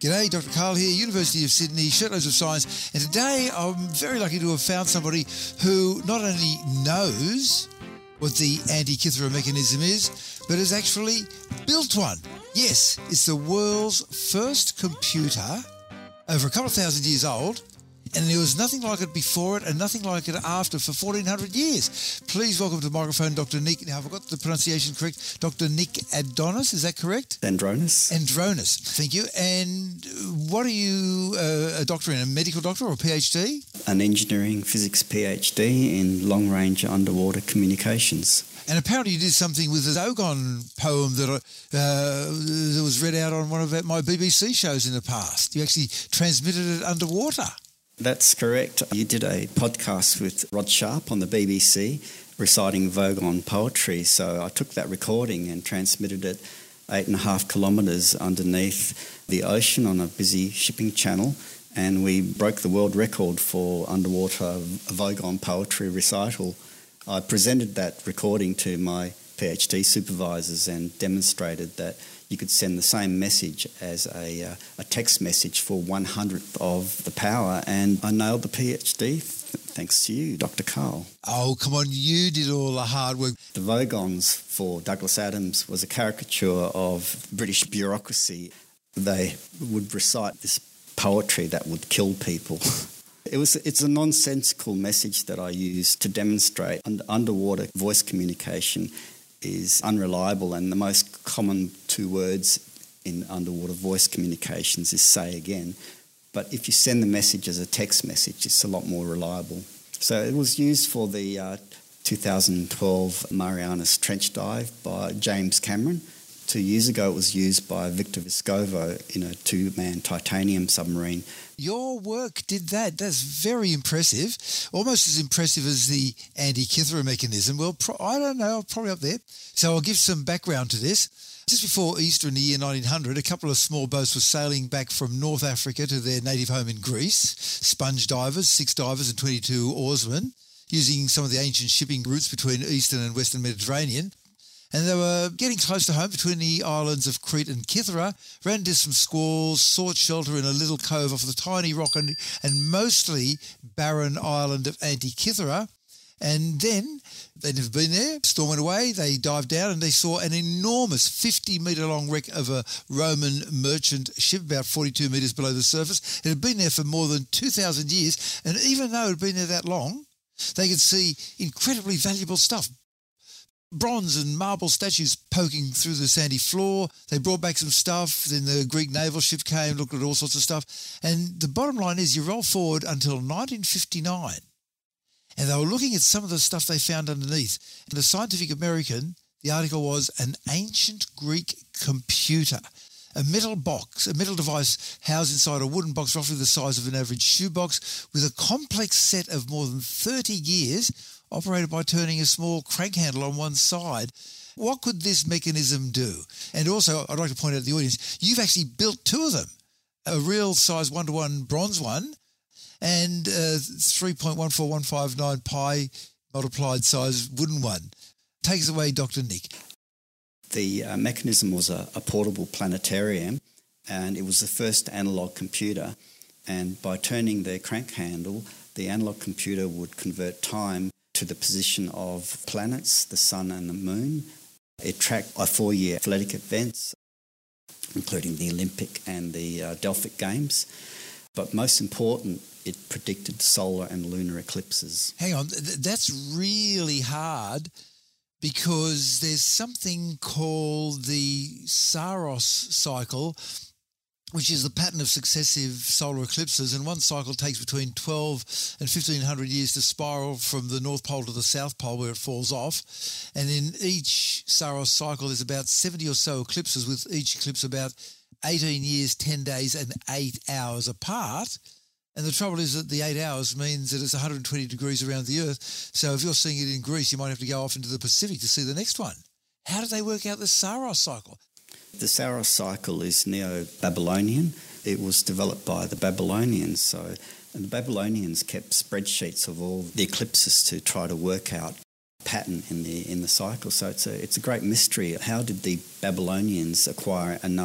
G'day, Dr. Carl here, University of Sydney, Shirtloads of Science, and today I'm very lucky to have found somebody who not only knows what the Antikythera mechanism is, but has actually built one. Yes, it's the world's first computer, over a couple of thousand years old, and there was nothing like it before it and nothing like it after for 1,400 years. Please welcome to the microphone Dr. Nick. Now, have I got the pronunciation correct? Dr. Nick Adonis, is that correct? Andronis. Andronis, thank you. And what are you a doctor in, a medical doctor or a PhD? An engineering physics PhD in long-range underwater communications. And apparently you did something with the Dogon poem that was read out on one of my BBC shows in the past. You actually transmitted it underwater. That's correct. You did a podcast with Rod Sharp on the BBC reciting Vogon poetry. So I took that recording and transmitted it 8.5 kilometres underneath the ocean on a busy shipping channel. And we broke the world record for underwater Vogon poetry recital. I presented that recording to my PhD supervisors and demonstrated that you could send the same message as a text message for 1/100th of the power, and I nailed the PhD thanks to you, Dr. Carl. Oh, come on, you did all the hard work. The Vogons for Douglas Adams was a caricature of British bureaucracy. They would recite this poetry that would kill people. It's a nonsensical message that I use to demonstrate underwater voice communication is unreliable, and the most common two words in underwater voice communications is say again. But if you send the message as a text message, it's a lot more reliable. So it was used for the 2012 Marianas Trench Dive by James Cameron. 2 years ago it was used by Victor Vescovo in a 2-man titanium submarine. Your work did that. That's very impressive. Almost as impressive as the Antikythera mechanism. Well, I don't know, probably up there. So I'll give some background to this. Just before Easter in the year 1900, a couple of small boats were sailing back from North Africa to their native home in Greece. Sponge divers, 6 divers and 22 oarsmen, using some of the ancient shipping routes between Eastern and Western Mediterranean. And they were getting close to home between the islands of Crete and Kythera, ran into some squalls, sought shelter in a little cove off the tiny rock and mostly barren island of Antikythera. And then, they'd never been there, storm went away, they dived down and they saw an enormous 50-metre-long wreck of a Roman merchant ship, about 42 metres below the surface. It had been there for more than 2,000 years, and even though it had been there that long, they could see incredibly valuable stuff. Bronze and marble statues poking through the sandy floor. They brought back some stuff. Then the Greek naval ship came, looked at all sorts of stuff. And the bottom line is you roll forward until 1959, and they were looking at some of the stuff they found underneath. In the Scientific American, the article was an ancient Greek computer, a metal box, a metal device housed inside a wooden box roughly the size of an average shoebox with a complex set of more than 30 gears operated by turning a small crank handle on one side. What could this mechanism do? And also, I'd like to point out to the audience, you've actually built 2 of them, a real size 1-to-1 bronze one and 3.14159 pi multiplied size wooden one. Take us away, Dr. Nick. The mechanism was a portable planetarium, and it was the first analogue computer. And by turning the crank handle, the analogue computer would convert time to the position of planets, the sun and the moon. It tracked 4-year athletic events, including the Olympic and the Delphic Games. But most important, it predicted solar and lunar eclipses. Hang on, that's really hard because there's something called the Saros cycle, which is the pattern of successive solar eclipses, and one cycle takes between 12 and 1,500 years to spiral from the North Pole to the South Pole where it falls off. And in each Saros cycle, there's about 70 or so eclipses, with each eclipse about 18 years, 10 days and 8 hours apart. And the trouble is that the 8 hours means that it's 120 degrees around the Earth. So if you're seeing it in Greece, you might have to go off into the Pacific to see the next one. How did they work out the Saros cycle? The Saros cycle is Neo-Babylonian. It was developed by the Babylonians. And the Babylonians kept spreadsheets of all the eclipses to try to work out pattern in the cycle. So it's a great mystery. How did the Babylonians acquire enough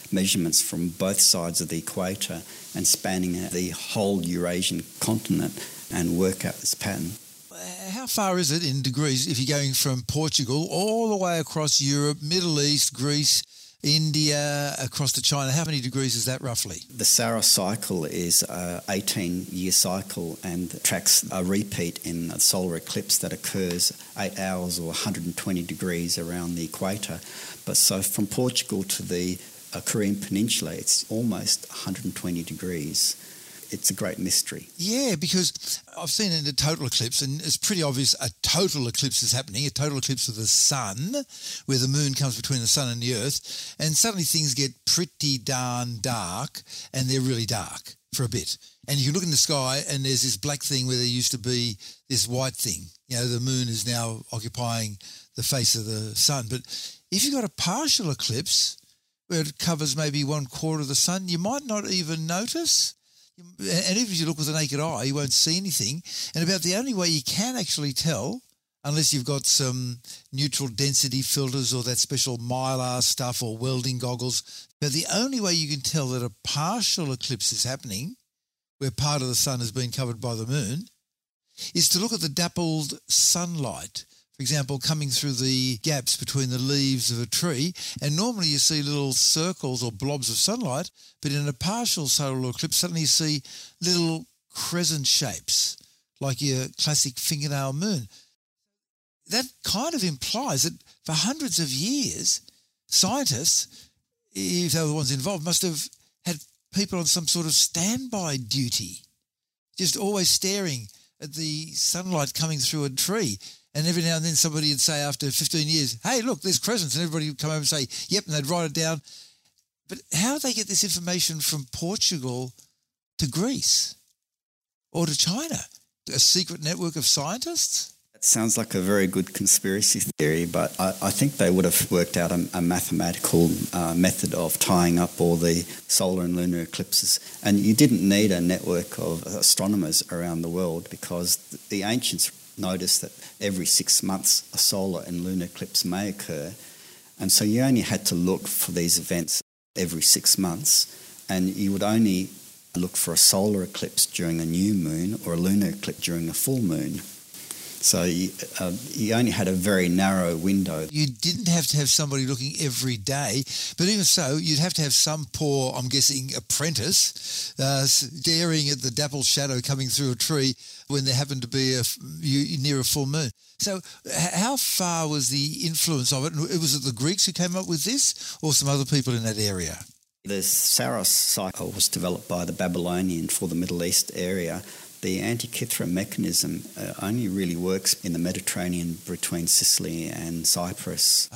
measurements from both sides of the equator and spanning the whole Eurasian continent and work out this pattern. How far is it in degrees if you're going from Portugal all the way across Europe, Middle East, Greece, India, across to China? How many degrees is that roughly? The Saros cycle is an 18-year cycle and tracks a repeat in a solar eclipse that occurs 8 hours or 120 degrees around the equator. But so from Portugal to the Korean Peninsula, it's almost 120 degrees. It's a great mystery. Yeah, because I've seen it in a total eclipse, and it's pretty obvious a total eclipse is happening, a total eclipse of the sun, where the moon comes between the sun and the earth, and suddenly things get pretty darn dark, and they're really dark for a bit. And you can look in the sky, and there's this black thing where there used to be this white thing. You know, the moon is now occupying the face of the sun. But if you've got a partial eclipse where it covers maybe 1/4 of the sun, you might not even notice. And even if you look with the naked eye, you won't see anything. And about the only way you can actually tell, unless you've got some neutral density filters or that special Mylar stuff or welding goggles, but the only way you can tell that a partial eclipse is happening, where part of the sun has been covered by the moon, is to look at the dappled sunlight. For example, coming through the gaps between the leaves of a tree, and normally you see little circles or blobs of sunlight, but in a partial solar eclipse, suddenly you see little crescent shapes, like your classic fingernail moon. That kind of implies that for hundreds of years, scientists, if they were the ones involved, must have had people on some sort of standby duty, just always staring at the sunlight coming through a tree. And every now and then somebody would say after 15 years, hey, look, there's crescents. And everybody would come over and say, yep, and they'd write it down. But how do they get this information from Portugal to Greece or to China? A secret network of scientists? That sounds like a very good conspiracy theory, but I think they would have worked out a mathematical method of tying up all the solar and lunar eclipses. And you didn't need a network of astronomers around the world because the ancients noticed that every 6 months a solar and lunar eclipse may occur. And so you only had to look for these events every 6 months, and you would only look for a solar eclipse during a new moon or a lunar eclipse during a full moon. So you only had a very narrow window. You didn't have to have somebody looking every day, but even so, you'd have to have some poor, I'm guessing, apprentice staring at the dappled shadow coming through a tree when there happened to be near a full moon. So how far was the influence of it? Was it the Greeks who came up with this or some other people in that area? The Saros cycle was developed by the Babylonians for the Middle East area. The Antikythera mechanism only really works in the Mediterranean between Sicily and Cyprus.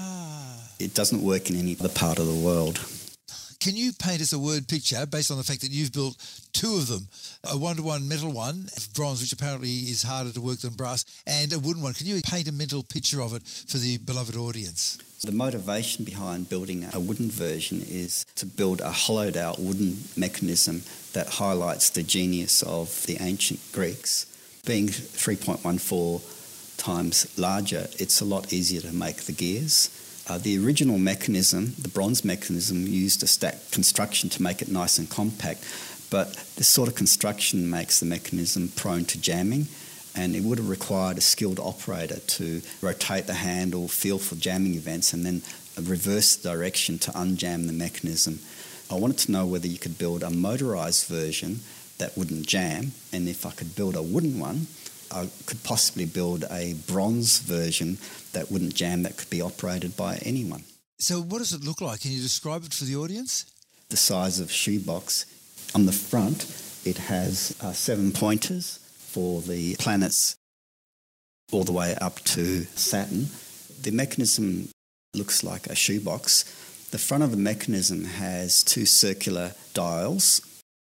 It doesn't work in any other part of the world. Can you paint us a word picture based on the fact that you've built 2 of them, a 1-to-1 metal one, bronze, which apparently is harder to work than brass, and a wooden one? Can you paint a mental picture of it for the beloved audience? The motivation behind building a wooden version is to build a hollowed-out wooden mechanism that highlights the genius of the ancient Greeks. Being 3.14 times larger, it's a lot easier to make the gears. The original mechanism, the bronze mechanism, used a stacked construction to make it nice and compact, but this sort of construction makes the mechanism prone to jamming, and it would have required a skilled operator to rotate the handle, feel for jamming events, and then reverse the direction to unjam the mechanism. I wanted to know whether you could build a motorised version that wouldn't jam, and if I could build a wooden one, I could possibly build a bronze version that wouldn't jam, that could be operated by anyone. So what does it look like? Can you describe it for the audience? The size of a shoebox. On the front, it has 7 pointers for the planets all the way up to Saturn. The mechanism looks like a shoebox. The front of the mechanism has 2 circular dials.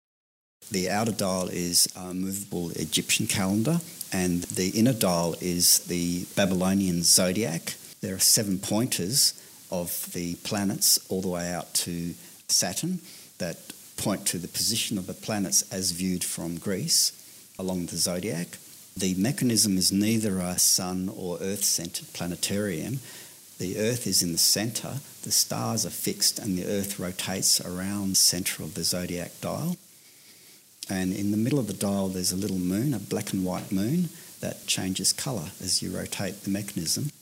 The outer dial is a movable Egyptian calendar, and the inner dial is the Babylonian zodiac. There are 7 pointers of the planets all the way out to Saturn that point to the position of the planets as viewed from Greece along the zodiac. The mechanism is neither a sun or earth-centered planetarium. The Earth is in the centre, the stars are fixed, and the Earth rotates around the centre of the zodiac dial. And in the middle of the dial there's a little moon, a black and white moon, that changes colour as you rotate the mechanism.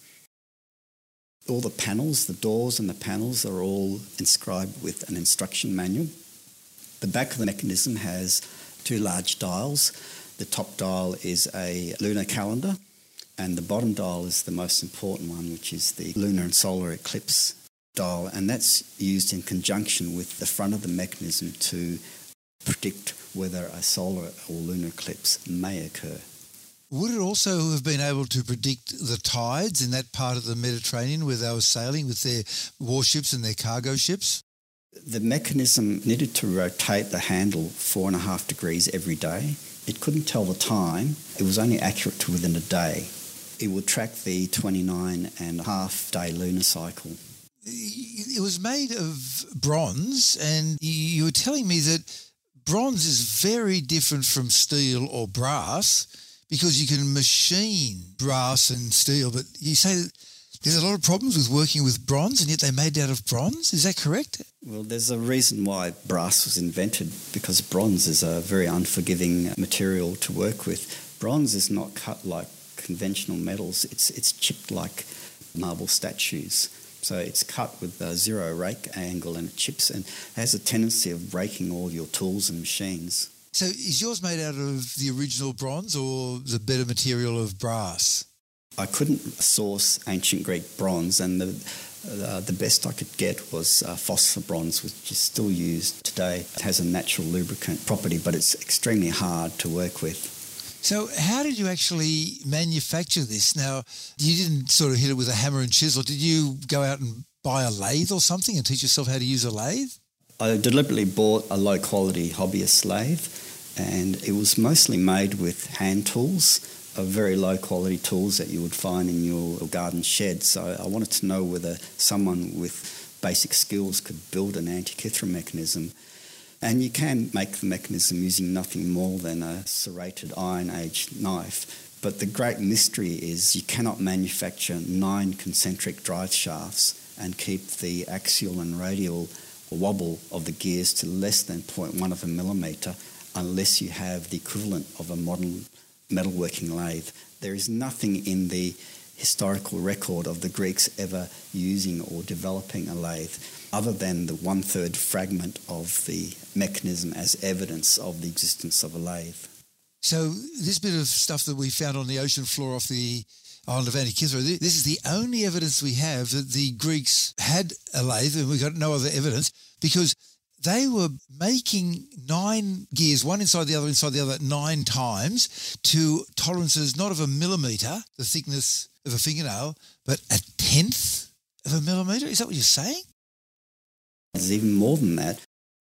All the panels, the doors and the panels are all inscribed with an instruction manual. The back of the mechanism has two large dials. The top dial is a lunar calendar, and the bottom dial is the most important one, which is the lunar and solar eclipse dial, and that's used in conjunction with the front of the mechanism to predict whether a solar or lunar eclipse may occur. Would it also have been able to predict the tides in that part of the Mediterranean where they were sailing with their warships and their cargo ships? The mechanism needed to rotate the handle 4.5 degrees every day. It couldn't tell the time. It was only accurate to within a day. It would track the 29.5-day lunar cycle. It was made of bronze, and you were telling me that bronze is very different from steel or brass because you can machine brass and steel, but you say that there's a lot of problems with working with bronze, and yet they're made out of bronze. Is that correct? Well, there's a reason why brass was invented, because bronze is a very unforgiving material to work with. Bronze is not cut like conventional metals. It's chipped like marble statues. So it's cut with a zero rake angle, and it chips and has a tendency of breaking all your tools and machines. So is yours made out of the original bronze or the better material of brass? I couldn't source ancient Greek bronze, and the best I could get was phosphor bronze, which is still used today. It has a natural lubricant property, but it's extremely hard to work with. So how did you actually manufacture this? Now, you didn't sort of hit it with a hammer and chisel. Did you go out and buy a lathe or something and teach yourself how to use a lathe? I deliberately bought a low-quality hobbyist lathe, and it was mostly made with hand tools, very low-quality tools that you would find in your garden shed. So I wanted to know whether someone with basic skills could build an Antikythera mechanism. And you can make the mechanism using nothing more than a serrated iron-aged knife. But the great mystery is you cannot manufacture 9 concentric drive shafts and keep the axial and radial wobble of the gears to less than 0.1 of a millimetre unless you have the equivalent of a modern metalworking lathe. There is nothing in the historical record of the Greeks ever using or developing a lathe other than the 1/3 fragment of the mechanism as evidence of the existence of a lathe. So this bit of stuff that we found on the ocean floor off the island of Antikythera, this is the only evidence we have that the Greeks had a lathe, and we've got no other evidence, because they were making 9 gears, one inside the other 9 times, to tolerances not of a millimetre, the thickness of a fingernail, but 1/10 of a millimetre. Is that what you're saying? There's even more than that.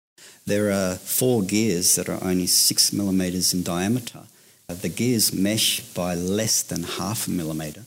There are 4 gears that are only 6 millimetres in diameter. The gears mesh by less than half a millimetre.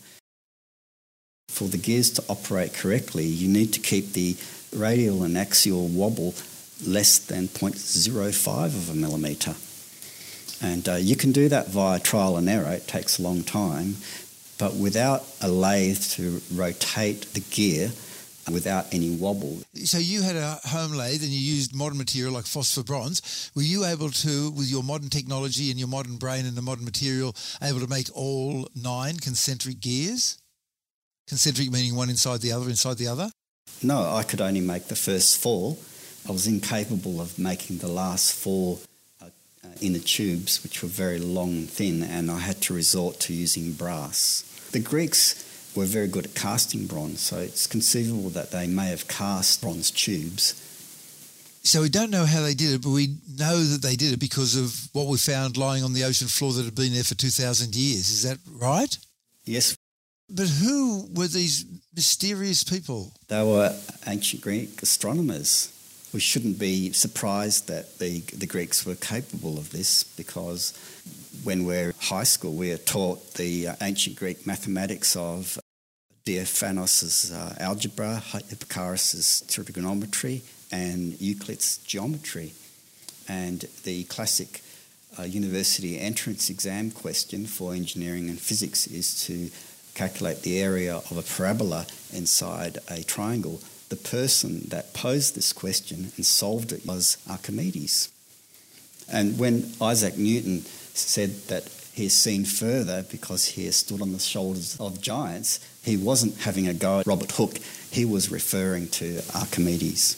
For the gears to operate correctly, you need to keep the radial and axial wobble less than 0.05 of a millimetre. And you can do that via trial and error. It takes a long time. But without a lathe to rotate the gear, without any wobble. So you had a home lathe and you used modern material like phosphor bronze. Were you able to, with your modern technology and your modern brain and the modern material, able to make all 9 concentric gears? Concentric meaning one inside the other? No, I could only make the first 4. I was incapable of making the last 4 inner tubes, which were very long and thin, and I had to resort to using brass. The Greeks were very good at casting bronze, so it's conceivable that they may have cast bronze tubes. So we don't know how they did it, but we know that they did it because of what we found lying on the ocean floor that had been there for 2,000 years. Is that right? Yes. But who were these mysterious people? They were ancient Greek astronomers. We shouldn't be surprised that the Greeks were capable of this, because when we're high school, we are taught the ancient Greek mathematics of Diophanos' algebra, Hipparchus' trigonometry, and Euclid's geometry. And the classic university entrance exam question for engineering and physics is to calculate the area of a parabola inside a triangle, the person that posed this question and solved it was Archimedes. And when Isaac Newton said that he has seen further because he has stood on the shoulders of giants, he wasn't having a go at Robert Hooke, he was referring to Archimedes.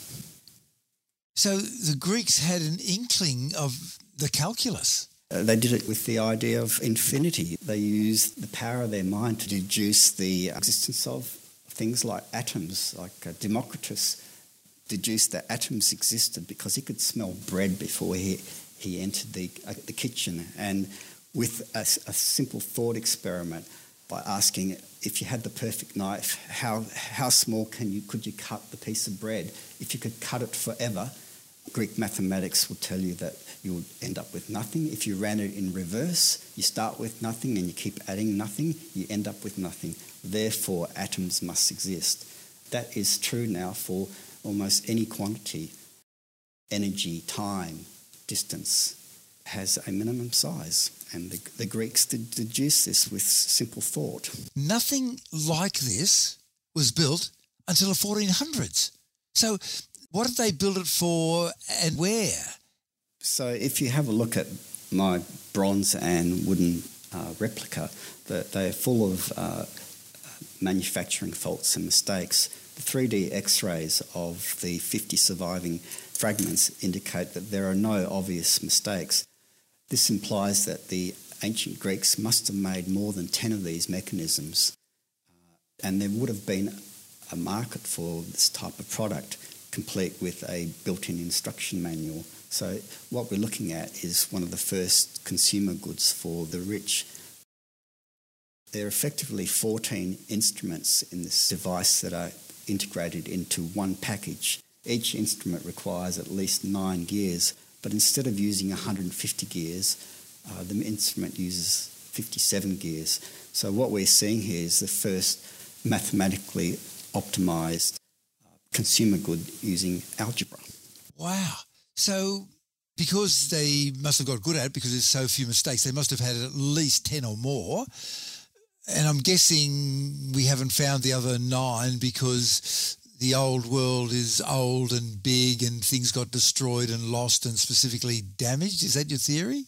So the Greeks had an inkling of the calculus. They did it with the idea of infinity. They used the power of their mind to deduce the existence of things like atoms, like Democritus deduced that atoms existed because he could smell bread before he entered the kitchen. And with a simple thought experiment, by asking if you had the perfect knife, how small could you cut the piece of bread? If you could cut it forever, Greek mathematics will tell you that you would end up with nothing. If you ran it in reverse, you start with nothing and you keep adding nothing, you end up with nothing. Therefore, atoms must exist. That is true now for almost any quantity. Energy, time, distance has a minimum size. And the Greeks did deduce this with simple thought. Nothing like this was built until the 1400s. So what did they build it for and where? So if you have a look at my bronze and wooden replica, they are full of manufacturing faults and mistakes. The 3D X-rays of the 50 surviving fragments indicate that there are no obvious mistakes. This implies that the ancient Greeks must have made more than 10 of these mechanisms, and there would have been a market for this type of product, complete with a built-in instruction manual. So what we're looking at is one of the first consumer goods for the rich. There are effectively 14 instruments in this device that are integrated into one package. Each instrument requires at least 9 gears, but instead of using 150 gears, the instrument uses 57 gears. So what we're seeing here is the first mathematically optimised consumer good using algebra. Wow. So because they must have got good at it because there's so few mistakes, they must have had at least 10 or more. And I'm guessing we haven't found the other 9 because the old world is old and big and things got destroyed and lost and specifically damaged. Is that your theory?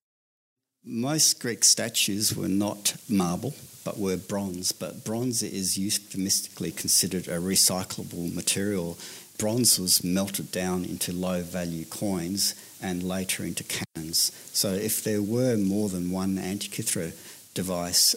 Most Greek statues were not marble, but were bronze. But bronze is euphemistically considered a recyclable material. Bronze was melted down into low-value coins and later into cannons. So if there were more than one Antikythera device,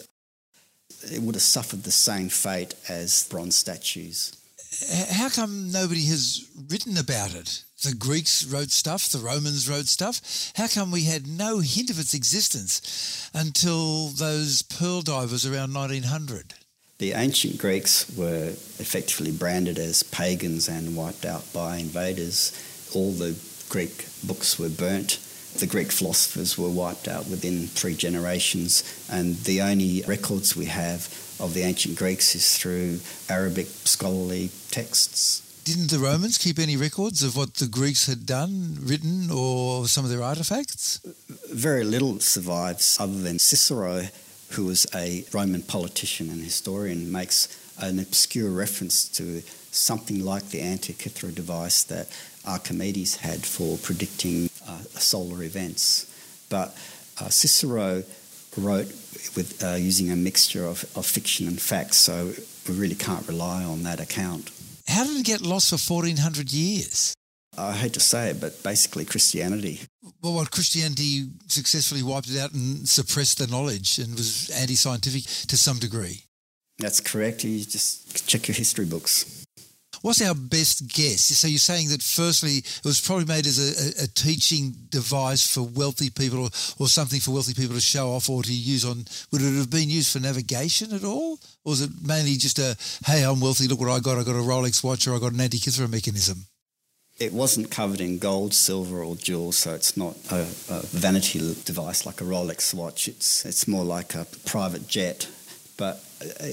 it would have suffered the same fate as bronze statues. How come nobody has written about it? The Greeks wrote stuff, the Romans wrote stuff. How come we had no hint of its existence until those pearl divers around 1900? The ancient Greeks were effectively branded as pagans and wiped out by invaders. All the Greek books were burnt. The Greek philosophers were wiped out within 3 generations, and the only records we have of the ancient Greeks is through Arabic scholarly texts. Didn't the Romans keep any records of what the Greeks had done, written, or some of their artefacts? Very little survives other than Cicero, who was a Roman politician and historian, makes an obscure reference to something like the Antikythera device that Archimedes had for predicting solar events. But Cicero wrote with using a mixture of fiction and facts, so we really can't rely on that account. How did it get lost for 1400 years? I hate to say it, but basically Christianity. Well, what, Christianity successfully wiped it out and suppressed the knowledge and was anti-scientific to some degree? That's correct. You just check your history books. What's our best guess? So you're saying that firstly it was probably made as a teaching device for wealthy people or something for wealthy people to show off or to use on... Would it have been used for navigation at all? Or was it mainly just a, hey, I'm wealthy, look what I got a Rolex watch or I got an Antikythera mechanism? It wasn't covered in gold, silver or jewels, so it's not a vanity device like a Rolex watch. It's more like a private jet. But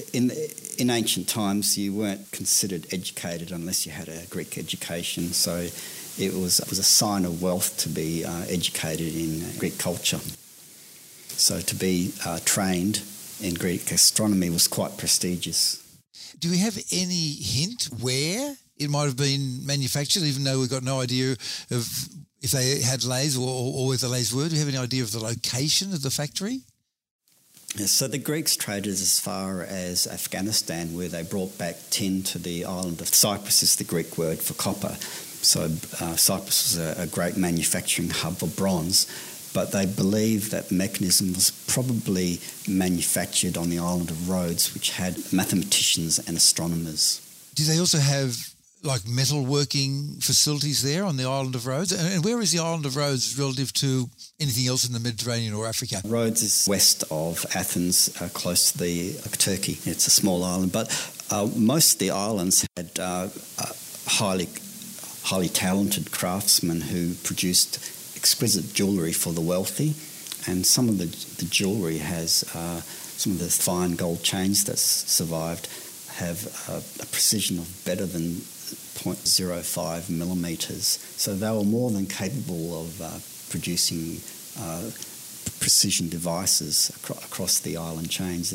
in ancient times, you weren't considered educated unless you had a Greek education. So it was a sign of wealth to be educated in Greek culture. So to be trained in Greek astronomy was quite prestigious. Do we have any hint where it might have been manufactured, even though we've got no idea of if they had lathes or where the lathes were? Do you have any idea of the location of the factory? So the Greeks traded as far as Afghanistan, where they brought back tin to the island of Cyprus, is the Greek word for copper. So Cyprus was a great manufacturing hub for bronze, but they believe that the mechanism was probably manufactured on the island of Rhodes, which had mathematicians and astronomers. Do they also have like metalworking facilities there on the island of Rhodes? And where is the island of Rhodes relative to anything else in the Mediterranean or Africa? Rhodes is west of Athens, close to Turkey. It's a small island, but most of the islands had highly talented craftsmen who produced exquisite jewellery for the wealthy, and some of the jewellery has some of the fine gold chains that survived have a precision of better than 0.05 millimetres. So they were more than capable of producing precision devices across the island chains.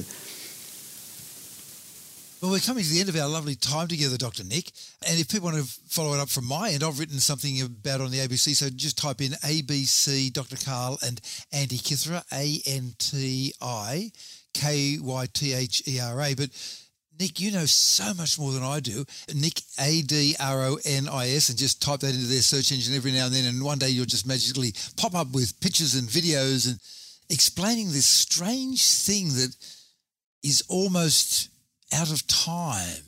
Well, we're coming to the end of our lovely time together, Dr. Nick. And if people want to follow it up from my end, I've written something about on the ABC. So just type in ABC, Dr. Karl and Antikythera, ANTIKYTHERA. But Nick, you know so much more than I do. Nick, ADRONIS, and just type that into their search engine every now and then, and one day you'll just magically pop up with pictures and videos and explaining this strange thing that is almost out of time.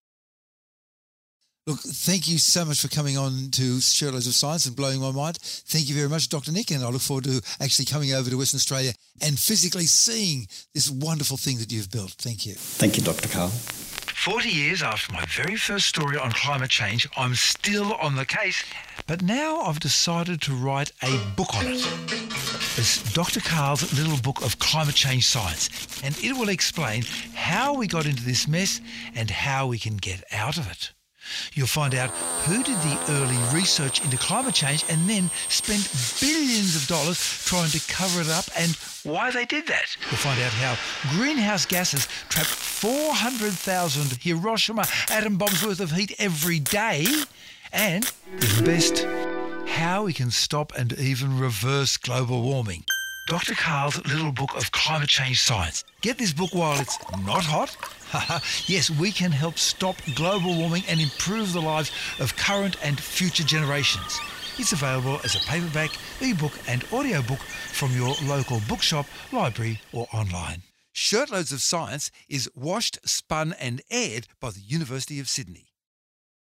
Look, thank you so much for coming on to Shirtloads of Science and blowing my mind. Thank you very much, Dr. Nick, and I look forward to actually coming over to Western Australia and physically seeing this wonderful thing that you've built. Thank you. Thank you, Dr. Karl. 40 years after my very first story on climate change, I'm still on the case, but now I've decided to write a book on it. It's Dr. Karl's little book of climate change science, and it will explain how we got into this mess and how we can get out of it. You'll find out who did the early research into climate change and then spent billions of dollars trying to cover it up and why they did that. You'll find out how greenhouse gases trap 400,000 Hiroshima atom bombs worth of heat every day, and, the best, how we can stop and even reverse global warming. Dr. Karl's little book of climate change science. Get this book while it's not hot. Yes, we can help stop global warming and improve the lives of current and future generations. It's available as a paperback, ebook and audiobook from your local bookshop, library or online. Shirtloads of Science is washed, spun and aired by the University of Sydney.